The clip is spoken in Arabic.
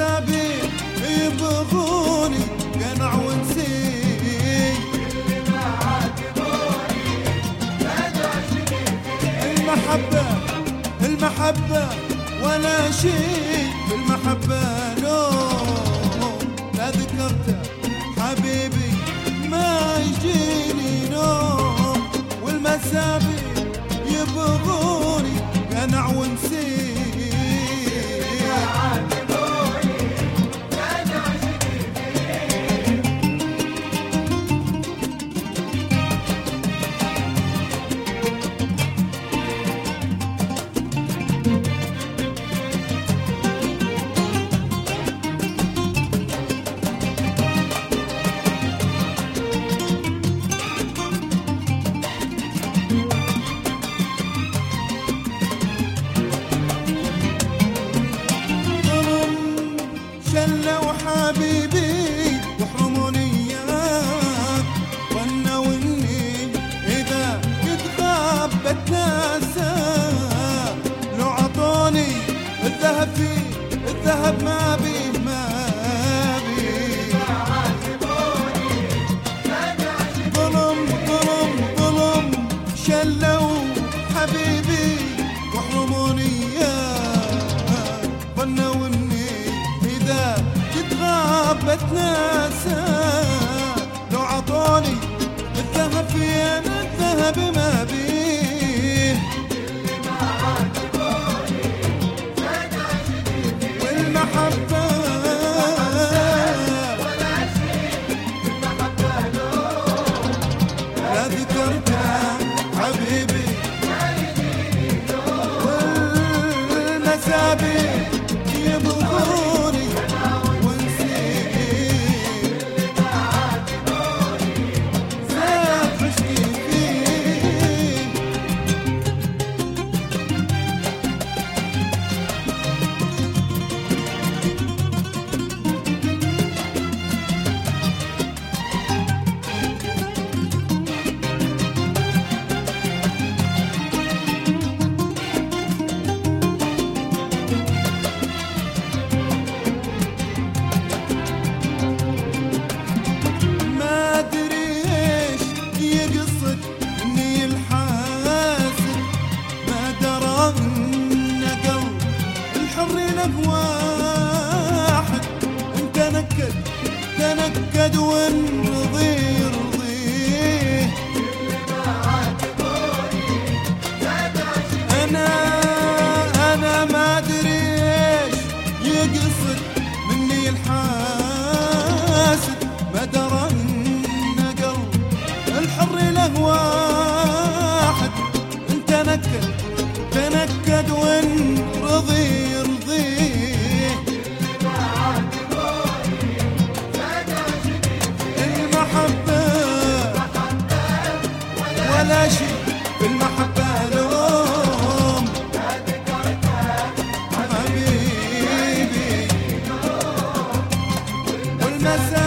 والمسابيح يبغوني قنع ونسيج. المحبة ولا شيء بالمحبة لو لا ذكرته حبيبي ما يجيني نوم. والمسابيح يبغوني قنع ونسيج. شلوا حبيبي وحرموني اياك، ظنوا اني اذا كنت غابت ناسا لو عطوني الذهب فيه الذهب ما بيه ما بيه. ظلم شلوا حبيبي وحرموني اياك، ظنوا اني إذا كنت غابت ناسا لو عطوني الذهب في أنا الذهب ما بيه. والمحبة لا ذكرتها حبيبي. والمسابيح يبغوني واحد تنكد والرضي يرضيه. انا ما ادري ايش يقصد مني الحاسد، ما درى ان قلب الحر له واحد تنكد والرضي يرضيه. ولا شيء بالمحبة لوم حبيبي. والمساء